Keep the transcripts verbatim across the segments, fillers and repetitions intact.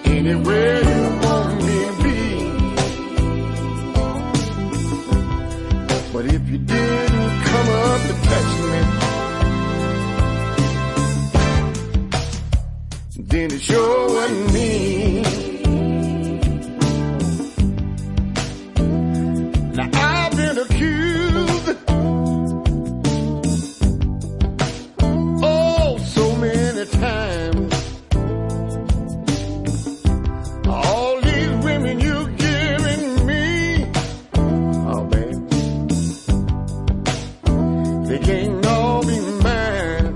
anywhere you want me to be. But if you didn't come up to touch me, then it sure wasn't me. Now I've been accused, oh, so many times. All these women you're giving me, oh baby, they can't all be mine.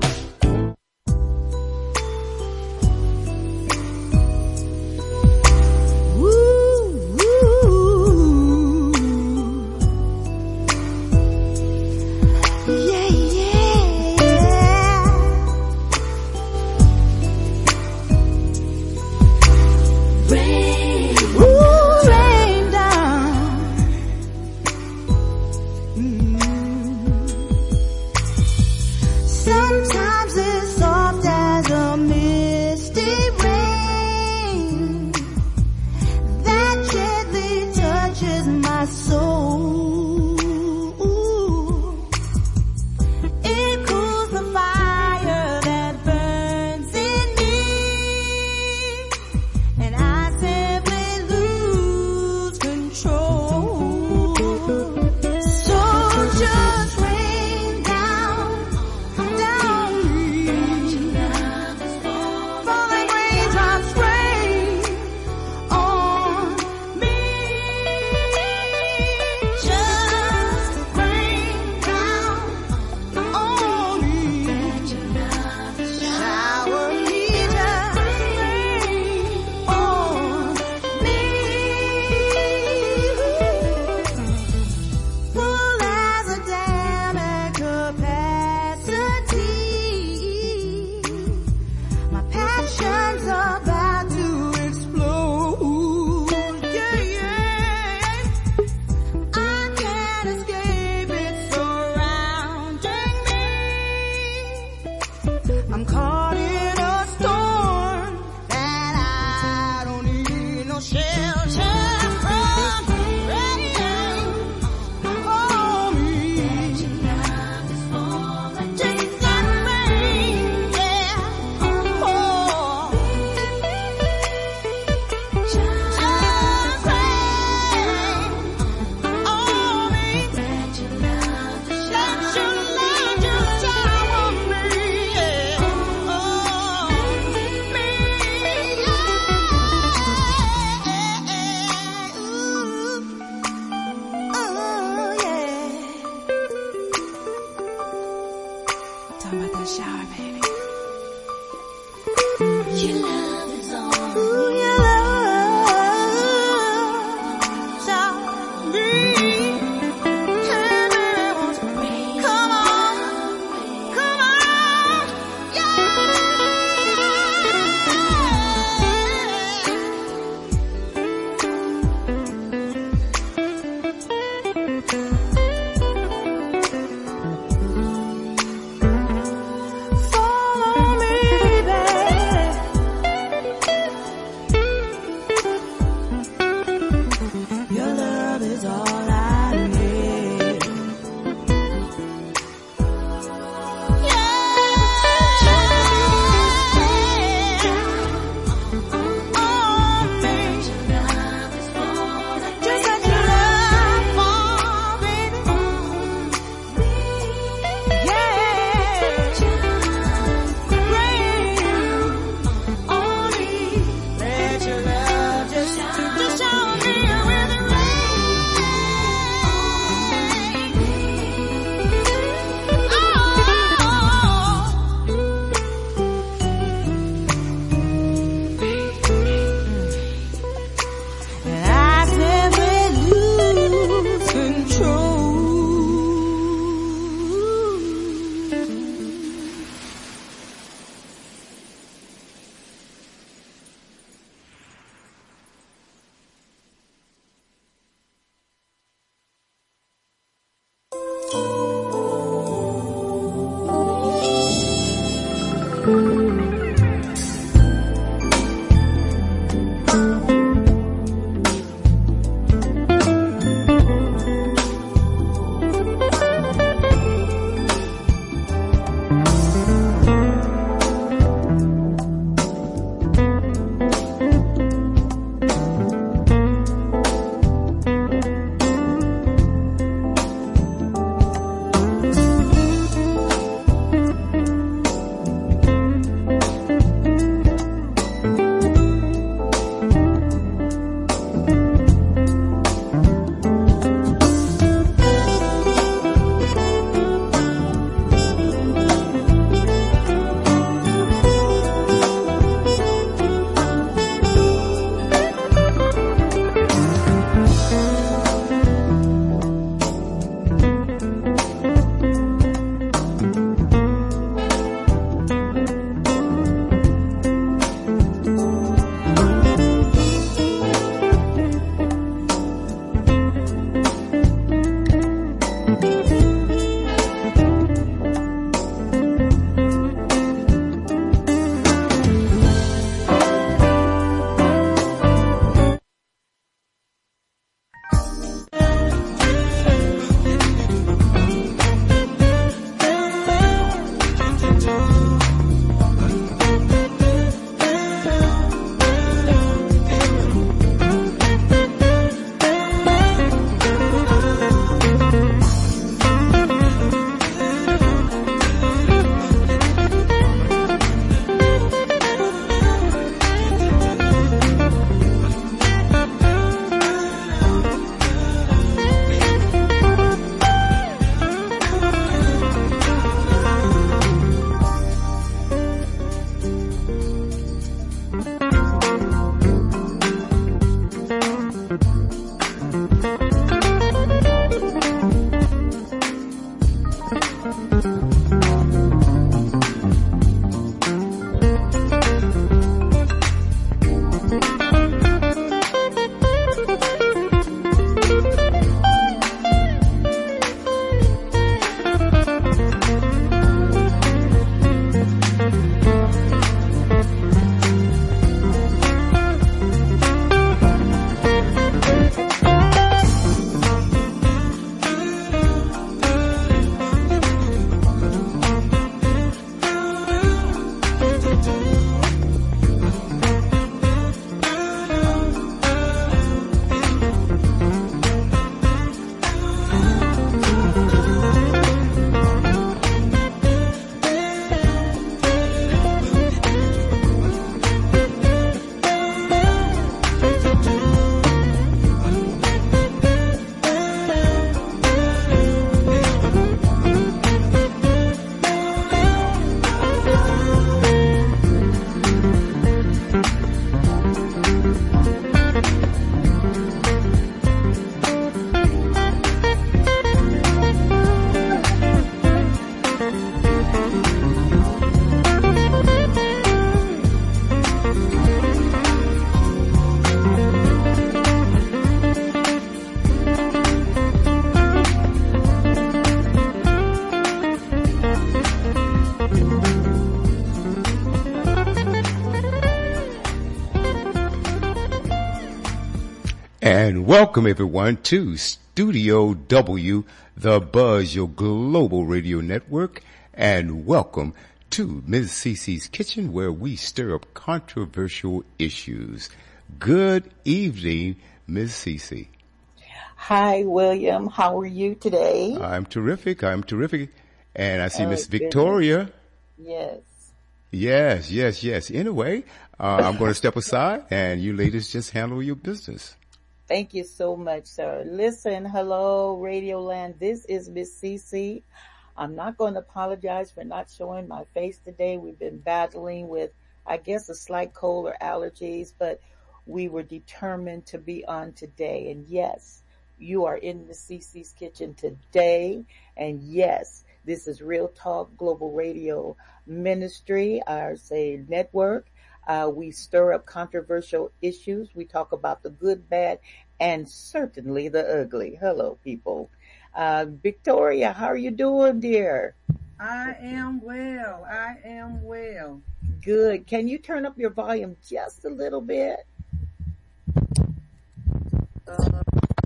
Sometimes it's soft as a misty rain that gently touches my soul. It cools the fire that burns in me, and I simply lose control. So just rain down, down me. Falling raindrops rain on me. Just rain down on me. Shower me, just rain on me. Full as a dam at capacity, my passion's about to explode. Yeah, yeah. I can't escape it surrounding me. I'm caught in a storm and I don't need no shelter from rain on me. Just that rain, yeah. Oh, just rain on me. Let your love just shower on me, yeah. Oh, me, yeah. Ooh, oh, yeah. Talking about that shower, baby. Your love is on me. Ooh, your love's on me. Hey, baby, won't you come on, come on, yeah. Follow me, baby. And welcome everyone to Studio W, the Buzz, your global radio network. And welcome to Miz Cece's Kitchen, where we stir up controversial issues. Good evening, Miz Cece. Hi, William. How are you today? I'm terrific. I'm terrific. And I see Oh, Miss goodness. Victoria. Yes. Yes, yes, yes. Anyway, uh, I'm going to step aside and you ladies just handle your business. Thank you so much, sir. Listen, hello, Radio Land. This is Miss Cece. I'm not going to apologize for not showing my face today. We've been battling with, I guess, a slight cold or allergies, but we were determined to be on today. And yes, you are in Miss Cece's Kitchen today. And yes, this is Real Talk Global Radio Ministry, our say network. Uh, we stir up controversial issues. We talk about the good, bad, and certainly the ugly. Hello, people. Uh, Victoria, how are you doing, dear? I am well. I am well. Good. Can you turn up your volume just a little bit? Uh,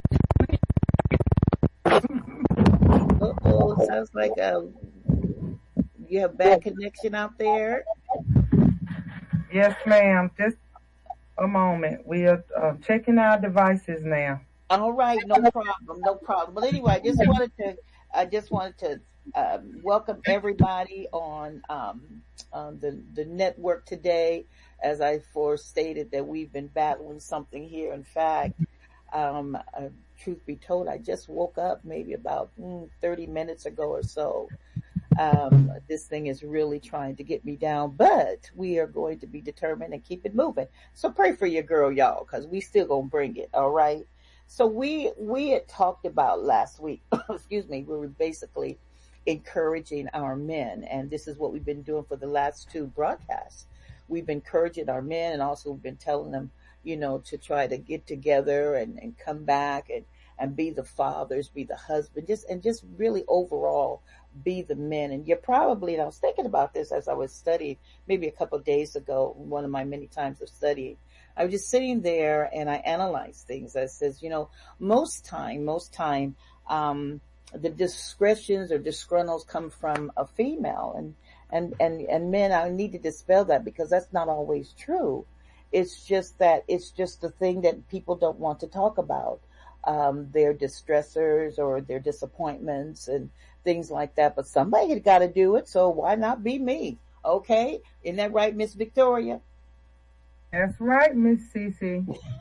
Uh-oh, sounds like uh, you have bad connection out there. yes, ma'am. Just a moment. We are uh, checking our devices now. All right, no problem, no problem. But anyway, I just wanted to, I just wanted to um, welcome everybody on um, on the the network today. As I forestated that we've been battling something here. In fact, um, uh, truth be told, I just woke up maybe about mm, thirty minutes ago or so. Um, this thing is really trying to get me down, but we are going to be determined and keep it moving. So pray for your girl, y'all, because we still gonna bring it. All right. So we we had talked about last week. excuse me. We were basically encouraging our men, and this is what we've been doing for the last two broadcasts. We've been encouraging our men, and also we've been telling them, you know, to try to get together and, and come back and and be the fathers, be the husband, just and just really overall be the men. And you're probably, and I was thinking about this as I was studying maybe a couple of days ago, one of my many times of studying. I was just sitting there and I analyzed things. I says, you know, most time, most time, um, the discretions or disgruntles come from a female, and, and, and, and men, I need to dispel that because that's not always true. It's just that it's just the thing that people don't want to talk about. Um, their distressors or their disappointments and things like that. But somebody got to do it, so why not be me? Okay? Isn't that right, Miss Victoria? That's right, Miss Cece.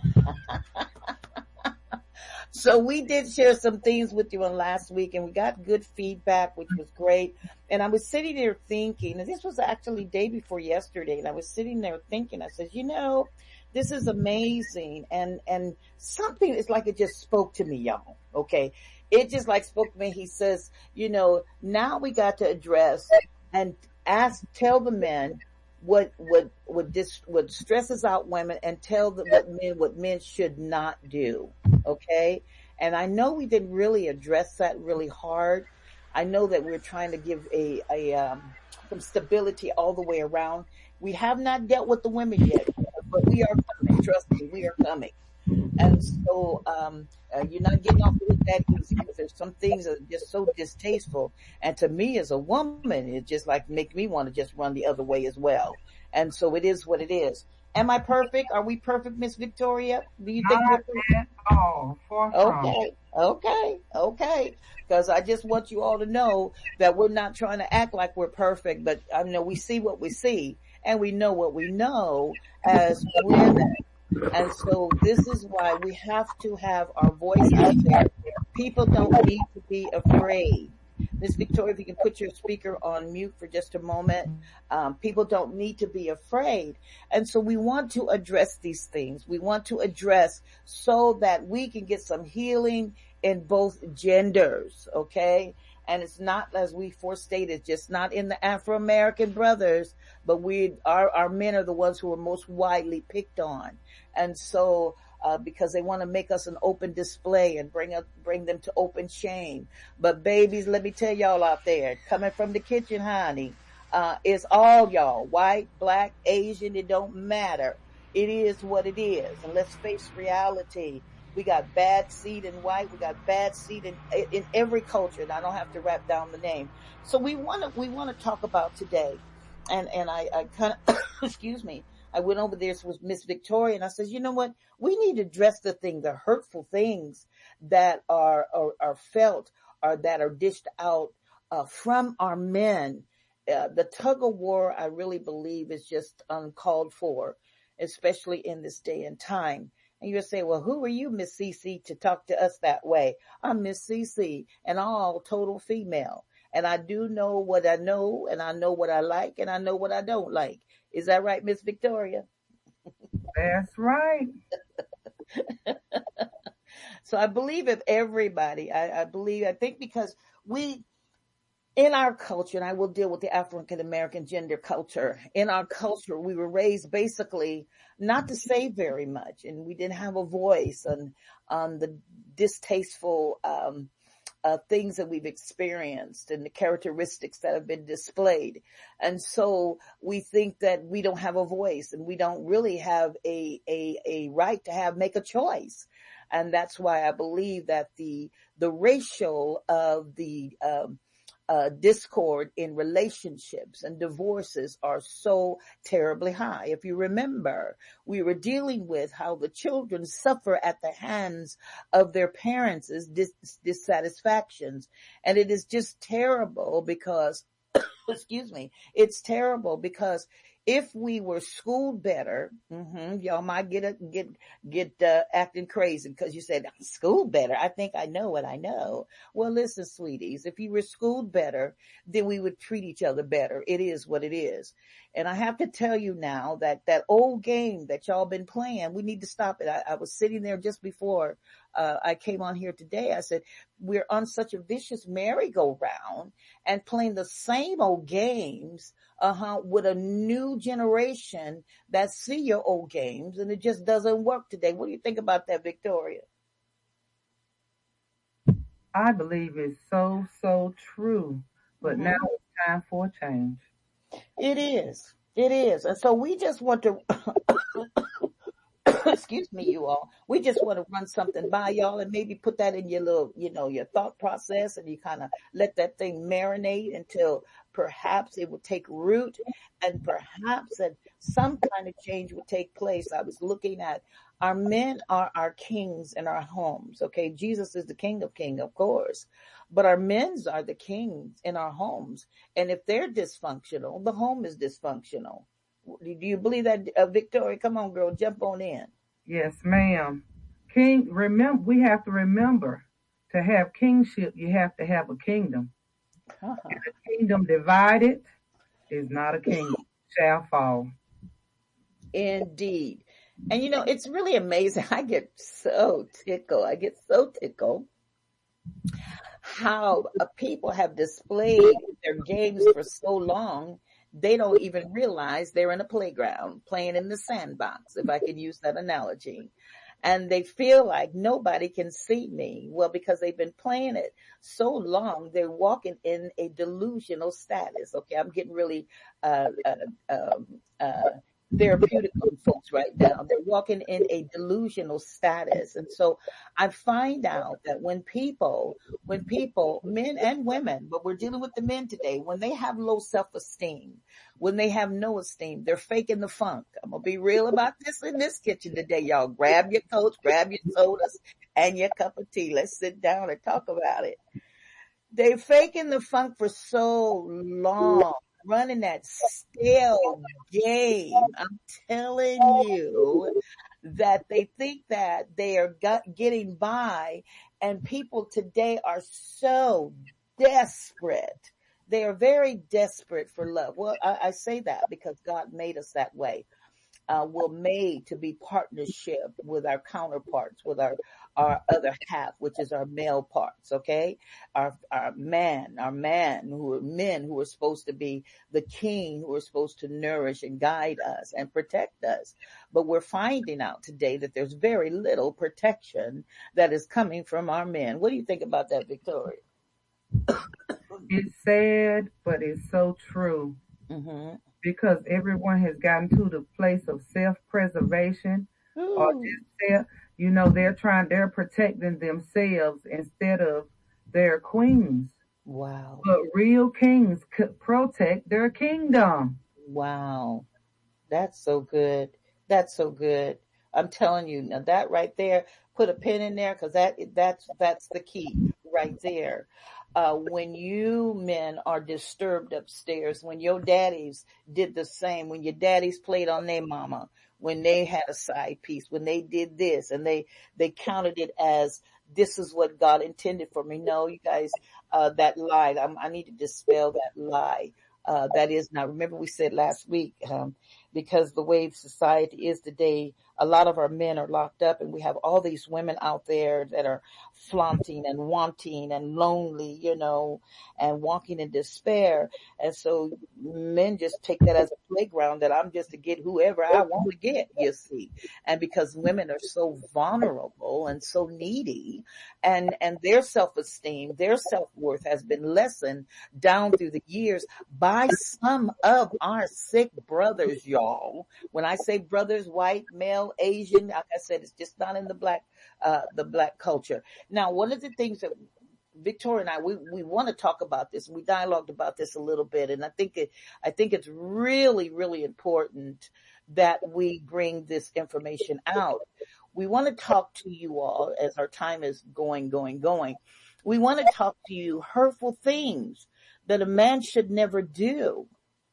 So we did share some things with you on last week, and we got good feedback, which was great. And I was sitting there thinking, and this was actually day before yesterday, and I was sitting there thinking, I said, you know, this is amazing. And, and something, it's like it just spoke to me, y'all. Okay. It just like spoke to me. He says, you know, now we got to address and ask, tell the men what, what, what dis, what stresses out women, and tell the what men, what men should not do. Okay. And I know we didn't really address that really hard. I know that we're trying to give a, a, um, some stability all the way around. We have not dealt with the women yet, but we are coming. Trust me, we are coming. And so, um, uh, you're not getting off with that easy, because there's some things that are just so distasteful. And to me as a woman, it just like make me want to just run the other way as well. And so it is what it is. Am I perfect? Are we perfect, Miss Victoria? Do you think Not we're perfect? at all. Far from. Okay, okay, okay. Because I just want you all to know that we're not trying to act like we're perfect, but I know we see what we see, and we know what we know as women. And so this is why we have to have our voice out there. People don't need to be afraid. Miss Victoria, if you can put your speaker on mute for just a moment. Um, people don't need to be afraid. And so we want to address these things. We want to address so that we can get some healing in both genders, okay? And it's not, as we forestated, just not in the Afro-American brothers, but we, our, our men are the ones who are most widely picked on. And so, uh, because they want to make us an open display and bring up, bring them to open shame. But babies, let me tell y'all out there, coming from the kitchen, honey, uh, it's all y'all, white, black, Asian, it don't matter. It is what it is. And let's face reality. We got bad seed in white. We got bad seed in, in every culture. And I don't have to wrap down the name. So we want to, we want to talk about today. And, and I, I kind of, excuse me, I went over there with Miss Victoria and I said, you know what? We need to address the thing, the hurtful things that are, are, are felt or that are dished out uh, from our men. Uh, the tug of war, I really believe, is just uncalled for, especially in this day and time. And you'll say, well, who are you, Miss Cece, to talk to us that way? I'm Miss Cece, and all total female. And I do know what I know, and I know what I like, and I know what I don't like. Is that right, Miss Victoria? That's right. So I believe if everybody, I, I believe, I think because we, in our culture, and I will deal with the African American gender culture, in our culture, we were raised basically not to say very much, and we didn't have a voice on, on the distasteful, um, Uh, things that we've experienced and the characteristics that have been displayed. And so we think that we don't have a voice and we don't really have a, a, a right to have, make a choice. And that's why I believe that the, the ratio of the, um, Uh, discord in relationships and divorces are so terribly high. If you remember, we were dealing with how the children suffer at the hands of their parents' dis- dissatisfactions. And it is just terrible because, excuse me, it's terrible because if we were schooled better, mm-hmm, y'all might get a, get get uh, acting crazy because you said schooled better. I think I know what I know. Well, listen, sweeties, if you were schooled better, then we would treat each other better. It is what it is. And I have to tell you now that that old game that y'all been playing, we need to stop it. I, I was sitting there just before uh, I came on here today. I said, we're on such a vicious merry-go-round and playing the same old games uh-huh, with a new generation that see your old games, and it just doesn't work today. What do you think about that, Victoria? I believe it's so, so true. But Mm-hmm. now it's time for a change. It is. It is. And so we just want to, excuse me, you all, we just want to run something by y'all and maybe put that in your little, you know, your thought process, and you kind of let that thing marinate until perhaps it will take root and perhaps that some kind of change will take place. I was looking at our men are our kings in our homes. Okay. Jesus is the King of Kings, of course, but our men's are the kings in our homes. And if they're dysfunctional, the home is dysfunctional. Do you believe that, uh, Victoria? Come on, girl, jump on in. Yes, ma'am. King, remember, we have to remember to have kingship, you have to have a kingdom. Uh-huh. And a kingdom divided is not a kingdom, shall fall. Indeed. And you know, it's really amazing. I get so tickled. I get so tickled how uh, people have displayed their games for so long. They don't even realize they're in a playground playing in the sandbox, if I can use that analogy. And they feel like nobody can see me. Well, because they've been playing it so long, they're walking in a delusional status. Okay, I'm getting really uh, uh, um, uh, therapeutic on folks right now. They're walking in a delusional status. And so I find out that when people, when people, men and women, but we're dealing with the men today, when they have low self-esteem, when they have no esteem, they're faking the funk. I'm going to be real about this in this kitchen today, y'all. Grab your coats, grab your sodas and your cup of tea. Let's sit down and talk about it. They're faking the funk for so long, running that stale game. I'm telling you that they think that they are got, getting by, and people today are so desperate. They are very desperate for love. Well, I, I say that because God made us that way. Uh, we're made to be partnership with our counterparts, with our, our other half, which is our male parts. Okay. Our, our man, our man who are men who are supposed to be the king, who are supposed to nourish and guide us and protect us. But we're finding out today that there's very little protection that is coming from our men. What do you think about that, Victoria? It's sad, but it's so true. Mm-hmm. Because everyone has gotten to the place of self-preservation, Ooh. or just self, You know, they're trying, they're protecting themselves instead of their queens. Wow. But real kings could protect their kingdom. Wow. That's so good. That's so good. I'm telling you, now that right there, put a pin in there, because that that's that's the key right there. Uh, when you men are disturbed upstairs, when your daddies did the same, when your daddies played on their mama, when they had a side piece, when they did this, and they they counted it as this is what God intended for me. No, you guys, uh, that lie. I'm, I need to dispel that lie. Uh, that is not, remember we said last week, um, because the way society is today, a lot of our men are locked up, and we have all these women out there that are flaunting and wanting and lonely, you know, and walking in despair. And so men just take that as a playground, that I'm just to get whoever I want to get, you see. And because women are so vulnerable and so needy, and, and their self-esteem, their self-worth has been lessened down through the years by some of our sick brothers, y'all. When I say brothers, white, male, Asian, like I said, it's just not in the black, uh, the black culture. Now, one of the things that Victoria and I, we, we want to talk about this. We dialogued about this a little bit, and I think it, I think it's really, really important that we bring this information out. We want to talk to you all as our time is going, going, going. We want to talk to you hurtful things that a man should never do.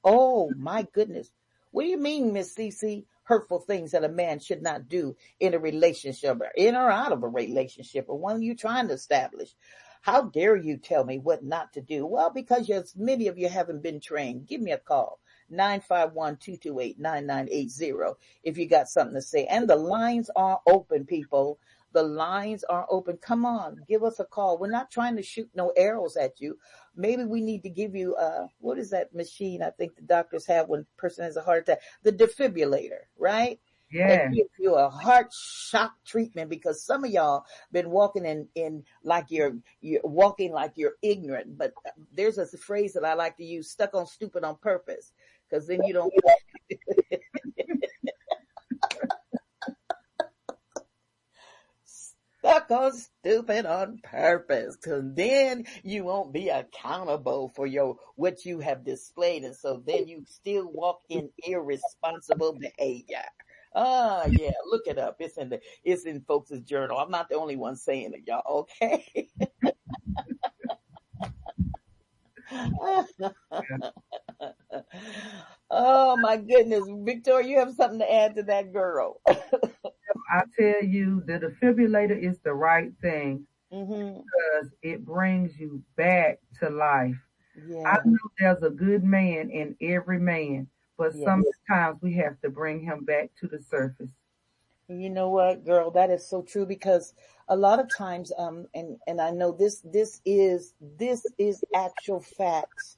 Oh my goodness. What do you mean, Miss Cece? Hurtful things that a man should not do in a relationship, or in or out of a relationship, or one you're trying to establish. How dare you tell me what not to do? Well, because as many of you haven't been trained. Give me a call. nine five one, two two eight, nine nine eight zero if you got something to say. And the lines are open, people. The lines are open. Come on, give us a call. We're not trying to shoot no arrows at you. Maybe we need to give you, uh, what is that machine I think the doctors have when a person has a heart attack? The defibrillator, right? Yeah. And give you a heart shock treatment, because some of y'all been walking in, in like you're, you're walking like you're ignorant. But there's a phrase that I like to use, stuck on stupid on purpose, because then you don't. Stuck on stupid on purpose, because then you won't be accountable for your what you have displayed, and so then you still walk in irresponsible behavior. Oh yeah, look it up. It's in the it's in folks' journal. I'm not the only one saying it, y'all. Okay. Oh my goodness, Victoria, you have something to add to that, girl. I tell you, the defibrillator is the right thing, mm-hmm. because it brings you back to life. Yeah. I know there's a good man in every man, but yes. sometimes we have to bring him back to the surface. You know what, girl, that is so true, because a lot of times, um, and, and I know this, this is, this is actual facts,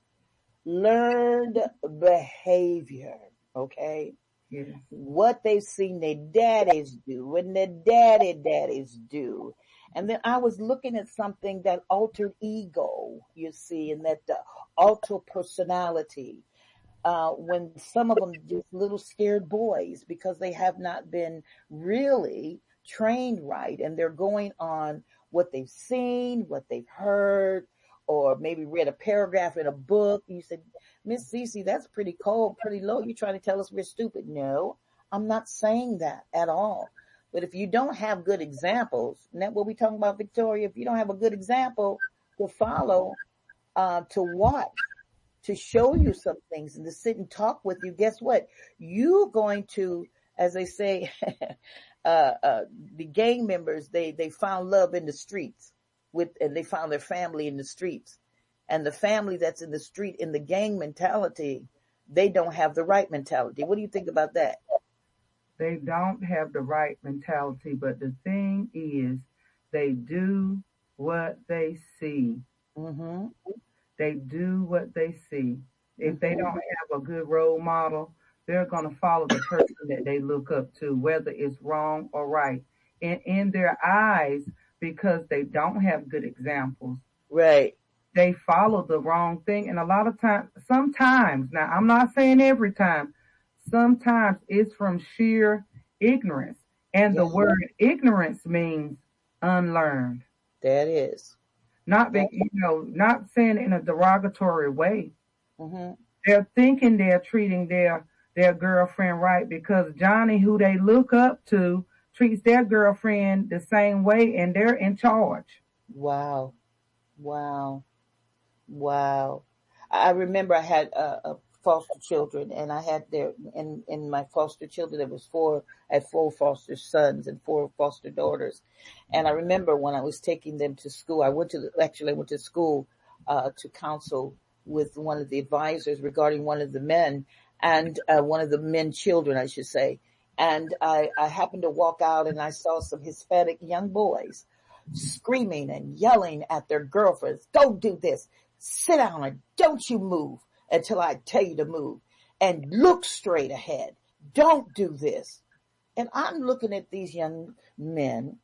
learned behavior. Okay. Yes. What they've seen their daddies do and their daddy daddies do. And then I was looking at something that altered ego, you see, and that uh, altered personality. Uh, when some of them just little scared boys, because they have not been really trained right, and they're going on what they've seen, what they've heard, or maybe read a paragraph in a book. You said, Miss Cece, that's pretty cold, pretty low. You're trying to tell us we're stupid. No, I'm not saying that at all. But if you don't have good examples, and that's what we're talking about, Victoria, if you don't have a good example to follow, uh, to watch, to show you some things, and to sit and talk with you, guess what? You're going to, as they say, uh, uh, the gang members, they, they found love in the streets with, and they found their family in the streets. And the family that's in the street in the gang mentality, they don't have the right mentality. What do you think about that? They don't have the right mentality, but the thing is, they do what they see. Mm-hmm. They do what they see. If they don't have a good role model, they're going to follow the person that they look up to, whether it's wrong or right. And in their eyes, because they don't have good examples, right, they follow the wrong thing. And a lot of times, sometimes, now I'm not saying every time, sometimes it's from sheer ignorance. And Yeah. the word ignorance means unlearned. That is. Not, be, Yeah. you know, not saying in a derogatory way. Mm-hmm. They're thinking they're treating their, their girlfriend right because Johnny, who they look up to, treats their girlfriend the same way and they're in charge. Wow. Wow. Wow. I remember I had uh, uh, foster children, and I had their in in my foster children. There was four. I had four foster sons and four foster daughters, and I remember when I was taking them to school. I went to actually I went to school uh, to counsel with one of the advisors regarding one of the men and uh, one of the men children, I should say. And I, I happened to walk out, and I saw some Hispanic young boys screaming and yelling at their girlfriends. Don't do this. Sit down and don't you move until I tell you to move, and look straight ahead. Don't do this. And I'm looking at these young men,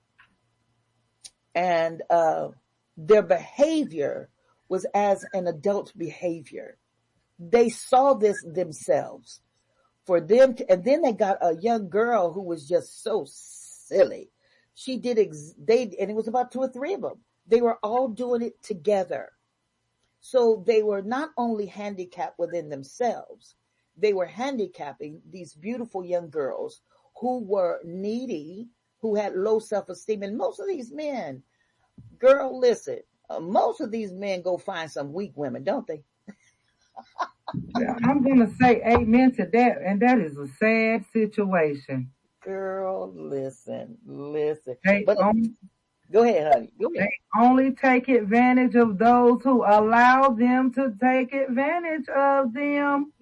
and uh, their behavior was as an adult behavior. They saw this themselves. For them to, and then they got a young girl who was just so silly. She did, ex, they, and it was about two or three of them. They were all doing it together. So they were not only handicapped within themselves, they were handicapping these beautiful young girls who were needy, who had low self-esteem. And most of these men, girl, listen, uh, most of these men go find some weak women, don't they? I'm going to say amen to that, and that is a sad situation. Girl, listen, listen. They But only, go ahead, honey. Go ahead. they only take advantage of those who allow them to take advantage of them.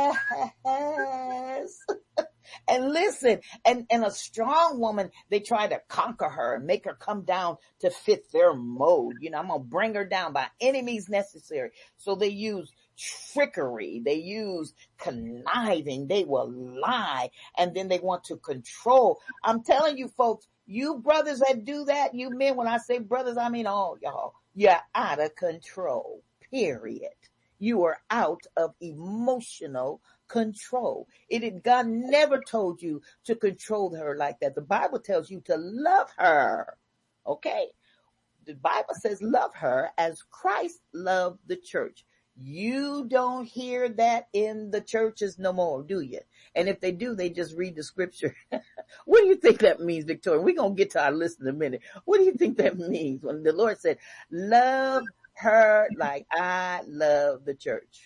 Yes. And listen, and, and a strong woman, they try to conquer her and make her come down to fit their mode. You know, I'm going to bring her down by any means necessary. So they use trickery. They use conniving. They will lie. And then they want to control. I'm telling you folks, you brothers that do that, you men, when I say brothers, I mean all y'all, you're out of control, period. You are out of emotional control. It had, God never told you to control her like that. The Bible tells you to love her. Okay? The Bible says love her as Christ loved the church. You don't hear that in the churches no more, do you? And if they do, they just read the scripture. What do you think that means, Victoria? We're going to get to our list in a minute. What do you think that means when the Lord said, love her like I love the church?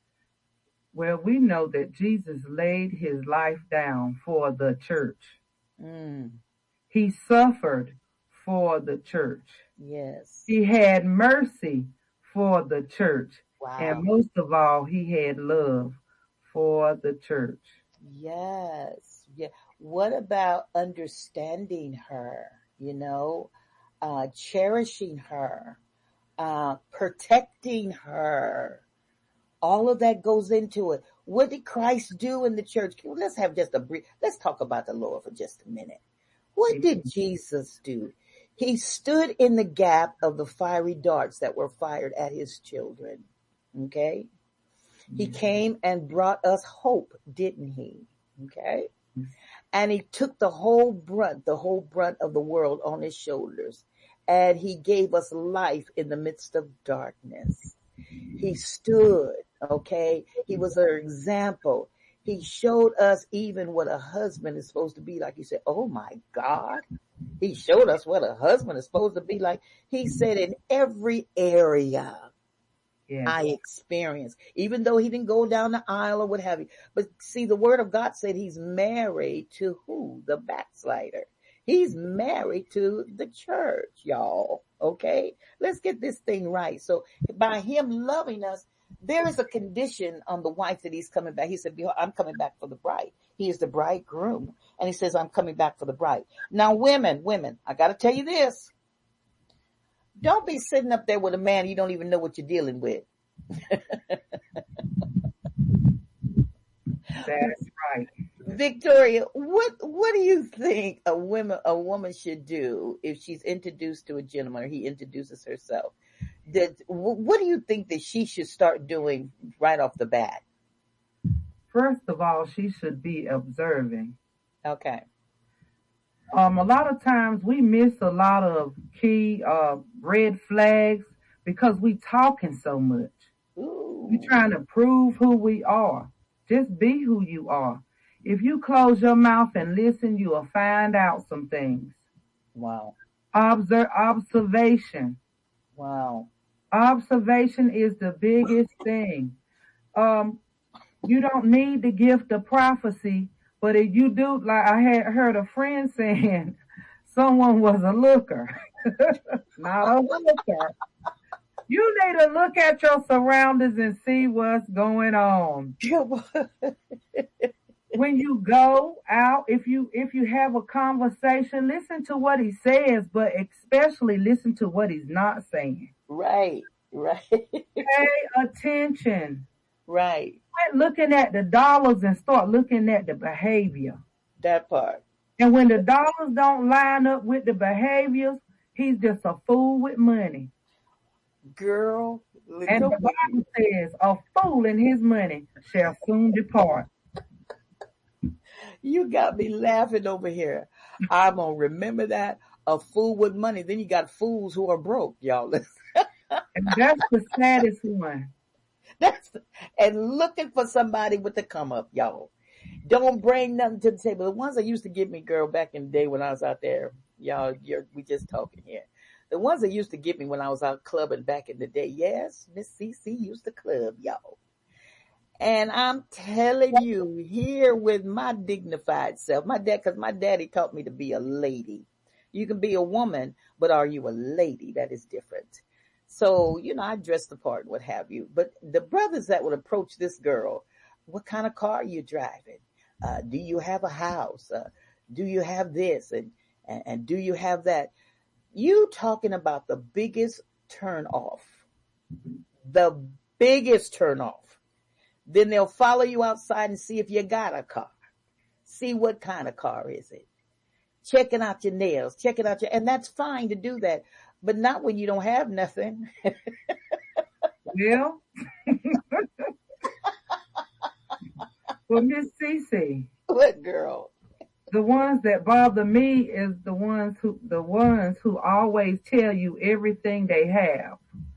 Well, we know that Jesus laid his life down for the church. Mm, He suffered for the church. yes. He had mercy for the church. Wow. And most of all, he had love for the church. Yes. Yeah. What about understanding her, you know, uh, cherishing her, uh, protecting her? All of that goes into it. What did Christ do in the church? Let's have just a brief, let's talk about the Lord for just a minute. What did Jesus do? He stood in the gap of the fiery darts that were fired at his children. Okay. He came and brought us hope, didn't he? Okay. And he took the whole brunt, the whole brunt of the world on his shoulders. And he gave us life in the midst of darkness. He stood, okay? He was our example. He showed us even what a husband is supposed to be like. He said, oh my God. He showed us what a husband is supposed to be like. He said in every area Yeah. I experienced, even though he didn't go down the aisle or what have you. But see, the word of God said he's married to who? The backslider. He's married to the church, y'all. Okay. Let's get this thing right. So by him loving us, there is a condition on the wife that he's coming back. He said, behold, I'm coming back for the bride. He is the bridegroom. And he says, I'm coming back for the bride. Now, women, women, I got to tell you this. Don't be sitting up there with a man you don't even know what you're dealing with. That's right. Victoria, what what do you think a woman a woman should do if she's introduced to a gentleman or he introduces herself? That what do you think that she should start doing right off the bat? First of all, she should be observing. Okay. Um, a lot of times we miss a lot of key uh, red flags because we talking so much. Ooh. We trying to prove who we are. Just be who you are. If you close your mouth and listen, you will find out some things. Wow. Observe, observation. Wow. Observation is the biggest thing. Um, you don't need the gift of prophecy, but if you do, like I had heard a friend saying, someone was a looker, not a looker. You need to look at your surroundings and see what's going on. When you go out, if you if you have a conversation, listen to what he says, but especially listen to what he's not saying. Right, right. Pay attention. Right. Quit looking at the dollars and start looking at the behavior. That part. And when the dollars don't line up with the behaviors, he's just a fool with money. Girl. And the Bible says, a fool in his money shall soon depart. You got me laughing over here. I'm going to remember that. A fool with money. Then you got fools who are broke, y'all. And that's the saddest one. That's and looking for somebody with the come up, y'all. Don't bring nothing to the table. The ones that used to give me, girl, back in the day when I was out there, y'all, you're, we just talking here. The ones that used to give me when I was out clubbing back in the day. Yes, Miss C C used to club, y'all. And I'm telling you, here with my dignified self, my dad, cause my daddy taught me to be a lady. You can be a woman, but are you a lady? That is different. So, you know, I dress the part, what have you. But the brothers that would approach this girl, what kind of car are you driving? Uh, do you have a house? Uh, do you have this? And, and, and do you have that? You talking about the biggest turn off, the biggest turn off. Then they'll follow you outside and see if you got a car. See what kind of car is it. Checking out your nails, checking out your, and that's fine to do that, but not when you don't have nothing. Well, well, Miss Cece. What, girl? The ones that bother me is the ones who, the ones who always tell you everything they have.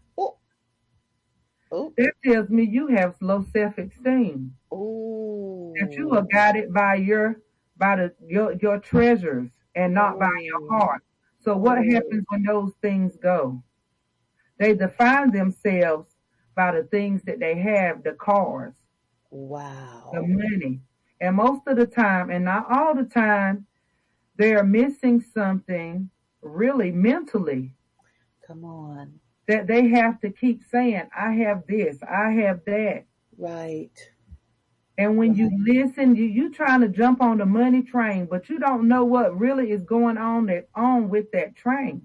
Ooh. That tells me you have low self-esteem. Ooh. That you are guided by your, by the, your, your treasures and not Ooh. By your heart. So what Ooh. Happens when those things go? They define themselves by the things that they have, the cars. Wow. The money. And most of the time, and not all the time, they're missing something really mentally. Come on. That they have to keep saying, I have this, I have that. Right. And when right. you listen, you, you trying to jump on the money train, but you don't know what really is going on that on with that train.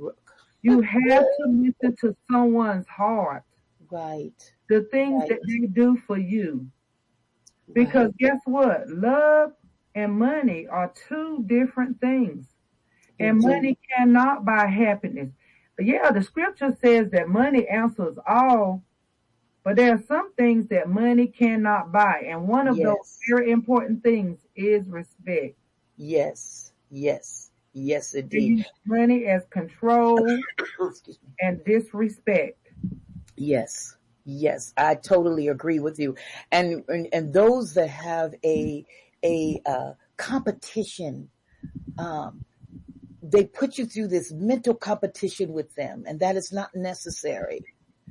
You have to listen to someone's heart. Right. The things right. that they do for you. Because right. guess what? Love and money are two different things. And mm-hmm. money cannot buy happiness. Yeah, the scripture says that money answers all, but there are some things that money cannot buy. And one of yes. those very important things is respect. Yes, yes, yes, indeed. Money as control and disrespect. Yes, yes, I totally agree with you. And and, and those that have a a uh, competition, um, they put you through this mental competition with them, and that is not necessary.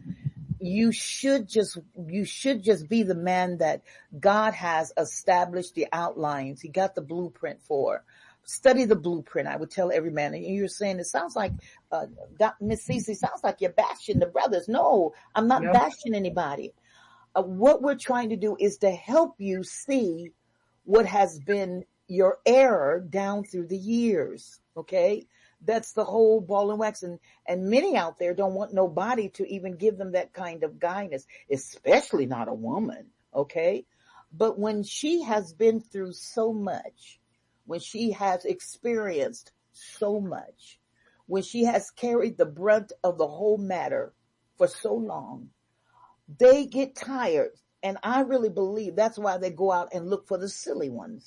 You should just, you should just be the man that God has established the outlines. He got the blueprint for. Study the blueprint. I would tell every man. And you're saying, it sounds like, uh, Miss Cece, sounds like you're bashing the brothers. No, I'm not yep. bashing anybody. Uh, what we're trying to do is to help you see what has been your error down through the years. Okay. That's the whole ball and wax. And, and many out there don't want nobody to even give them that kind of guidance, especially not a woman. Okay. But when she has been through so much, when she has experienced so much, when she has carried the brunt of the whole matter for so long, they get tired. And I really believe that's why they go out and look for the silly ones.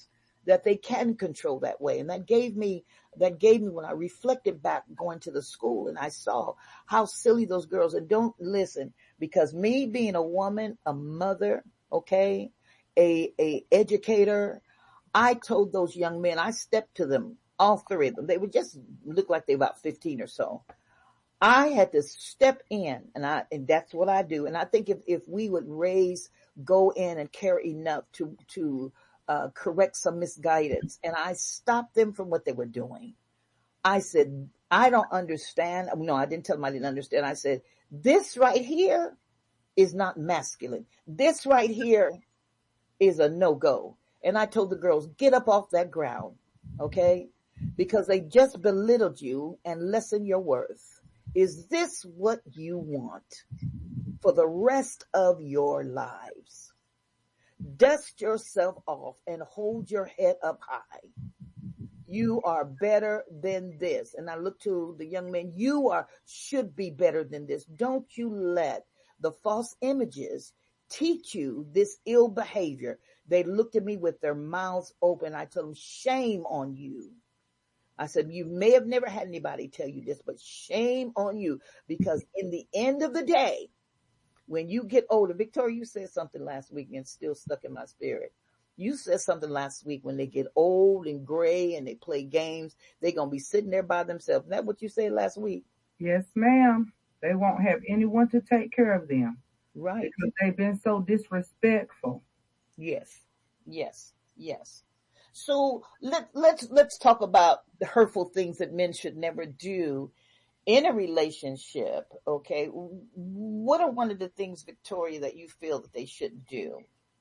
that they can control that way. And that gave me, that gave me when I reflected back going to the school and I saw how silly those girls, and don't listen, because me being a woman, a mother, okay, a, a educator, I told those young men, I stepped to them, all three of them. They would just look like they were about fifteen or so. I had to step in, and I, and that's what I do. And I think if, if we would raise, go in and care enough to, to, uh, correct some misguidance, and I stopped them from what they were doing. I said, I don't understand. No, I didn't tell them I didn't understand. I said, this right here is not masculine. This right here is a no-go. And I told the girls, get up off that ground, okay? Because they just belittled you and lessened your worth. Is this what you want for the rest of your lives? Dust yourself off and hold your head up high. You are better than this. And I look to the young men, you are, should be better than this. Don't you let the false images teach you this ill behavior. They looked at me with their mouths open. I told them, shame on you. I said, you may have never had anybody tell you this, but shame on you, because in the end of the day, when you get older, Victoria, you said something last week and it's still stuck in my spirit. You said something last week, when they get old and gray and they play games, they're going to be sitting there by themselves. Is that what you said last week? Yes, ma'am. They won't have anyone to take care of them. Right. Because they've been so disrespectful. Yes. Yes. Yes. So let, let's, let's talk about the hurtful things that men should never do in a relationship. Okay. What are one of the things, Victoria, that you feel that they shouldn't do?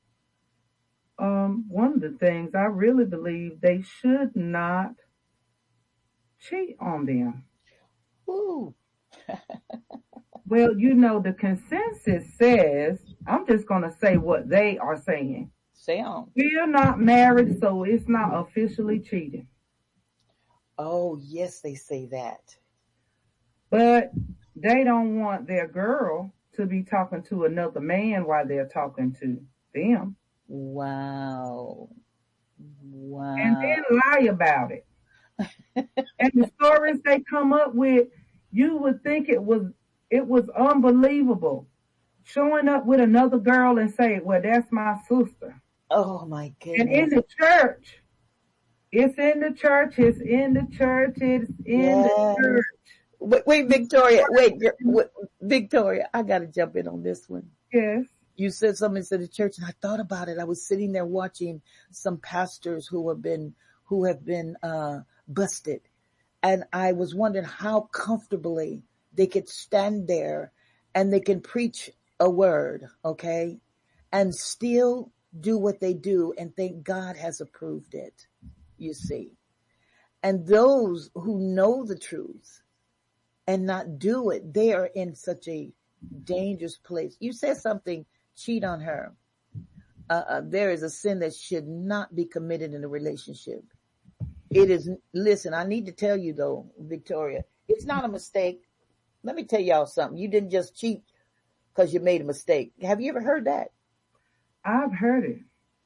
Um, one of the things I really believe, they should not cheat on them. Ooh. Well, you know, the consensus says, I'm just going to say what they are saying. Say on. We're not married, so it's not officially cheating. Oh, yes, they say that. But they don't want their girl to be talking to another man while they're talking to them. Wow. Wow. And then lie about it. And the stories they come up with, you would think it was, it was unbelievable. Showing up with another girl and say, well, that's my sister. Oh my goodness. And in the church, it's in the church, it's in the church, it's in yes. the church. Wait, wait, Victoria, wait, wait, Victoria, I gotta jump in on this one. Yes. You said something to the church, and I thought about it. I was sitting there watching some pastors who have been, who have been, uh, busted. And I was wondering how comfortably they could stand there and they can preach a word, okay, and still do what they do and think God has approved it, you see. And those who know the truth and not do it, they are in such a dangerous place. You said something, cheat on her. Uh, uh, there is a sin that should not be committed in a relationship. It is, listen, I need to tell you though, Victoria, it's not a mistake. Let me tell y'all something. You didn't just cheat because you made a mistake. Have you ever heard that? I've heard it.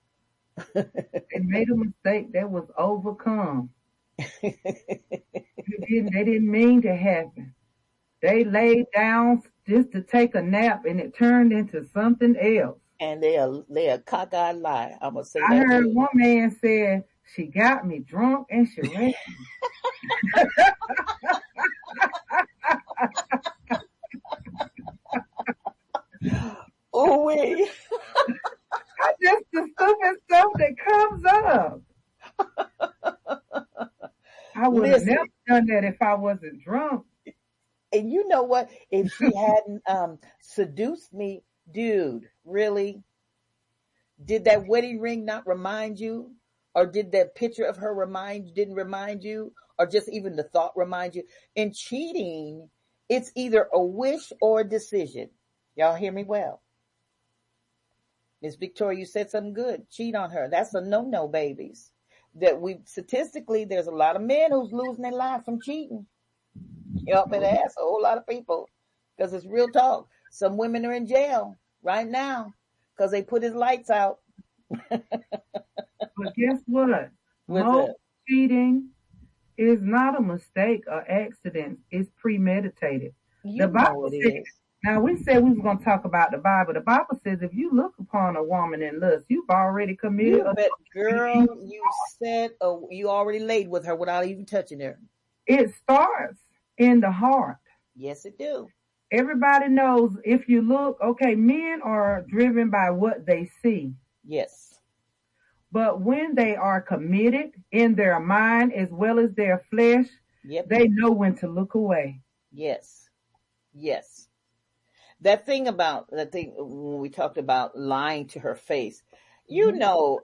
They made a mistake that was overcome. They didn't, they didn't mean to happen. They laid down just to take a nap and it turned into something else. And they are, they are cockeyed lie. I'm going to say I that. heard one man said, she got me drunk and she ran. Oh, wait. Just the stupid stuff that comes up. I would have never done that if I wasn't drunk. And you know what? If she hadn't um seduced me, dude, really? Did that wedding ring not remind you? Or did that picture of her remind, didn't remind you? Or just even the thought remind you? In cheating, it's either a wish or a decision. Y'all hear me well? Miss Victoria, you said something good. Cheat on her. That's a no-no, babies. That we, statistically, there's a lot of men who's losing their life from cheating. Yup, it has a whole lot of people. Because it's real talk. Some women are in jail right now because they put his lights out. But guess what? What's Most up? cheating is not a mistake or accident. It's premeditated. The You know Bible it says, is. now we said we was going to talk about the Bible. The Bible says if you look upon a woman in lust, you've already committed You bet, adultery. girl. You said, oh, you already laid with her without even touching her. It starts in the heart. Yes, it do. Everybody knows if you look, okay, men are driven by what they see. Yes. But when they are committed in their mind as well as their flesh, Yep. they know when to look away. Yes. Yes. That thing about that thing when we talked about lying to her face, you Mhm. know,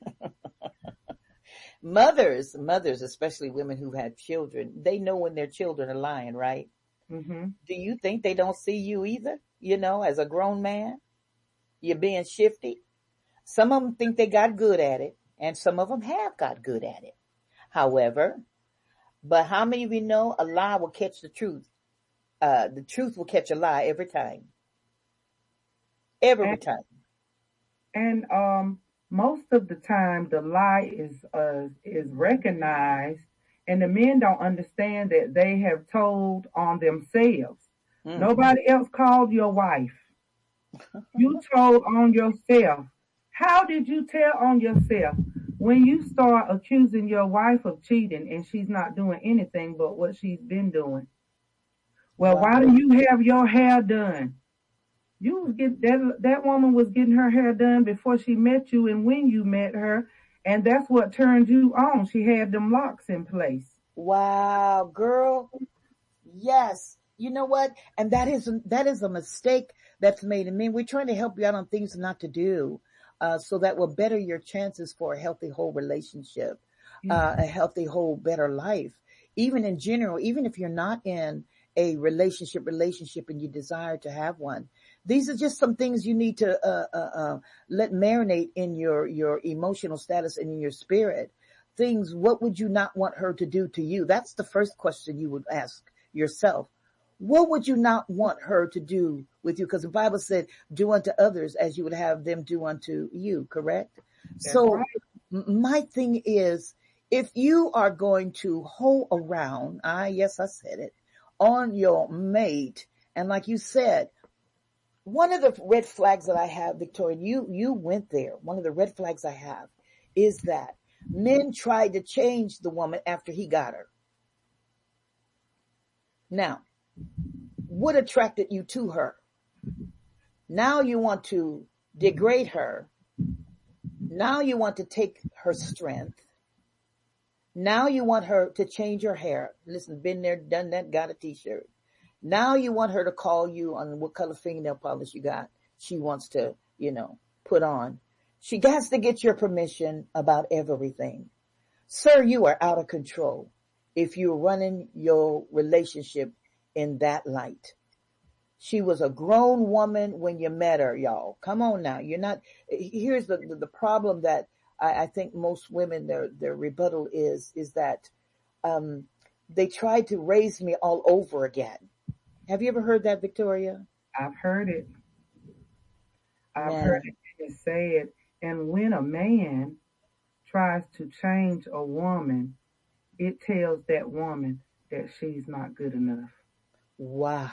mothers, mothers, especially women who've had children, they know when their children are lying, right? Mhm. Do you think they don't see you either? You know, as a grown man, you're being shifty. Some of them think they got good at it, and some of them have got good at it. However, but how many of you know a lie will catch the truth? Uh, the truth will catch a lie every time. Every And, time. and um, most of the time, the lie is uh, is recognized, and the men don't understand that they have told on themselves. Mm. Nobody else called your wife. You told on yourself. How did you tell on yourself? When you start accusing your wife of cheating and she's not doing anything but what she's been doing. Well, Wow. why do you have your hair done? You was get that that woman was getting her hair done before she met you and when you met her, and that's what turned you on. She had them locks in place. Wow, girl. Yes. You know what? And that is, that is a mistake that's made. I mean, we're trying to help you out on things not to do, uh, so that will better your chances for a healthy whole relationship, uh, a healthy whole better life. Even in general, even if you're not in a relationship, relationship and you desire to have one, these are just some things you need to, uh, uh, uh, let marinate in your, your emotional status and in your spirit. Things, what would you not want her to do to you? That's the first question you would ask yourself. What would you not want her to do with you? Because the Bible said, do unto others as you would have them do unto you, correct? That's So right. m- my thing is, if you are going to hold around, ah, yes, I said it, on your mate, and like you said, one of the red flags that I have, Victoria, you, you went there. One of the red flags I have is that men tried to change the woman after he got her. Now, what attracted you to her? Now you want to degrade her. Now you want to take her strength. Now you want her to change her hair. Listen, been there, done that, got a t-shirt. Now you want her to call you on what color fingernail polish you got. She wants to, you know, put on. She has to get your permission about everything. Sir, you are out of control if you're running your relationship in that light. She was a grown woman when you met her, y'all. Come on now. You're not, here's the, the, the problem that I, I think most women, their, their rebuttal is, is that, um, they tried to raise me all over again. Have you ever heard that, Victoria? I've heard it. I've Man. heard it said. And when a man tries to change a woman, it tells that woman that she's not good enough. Wow.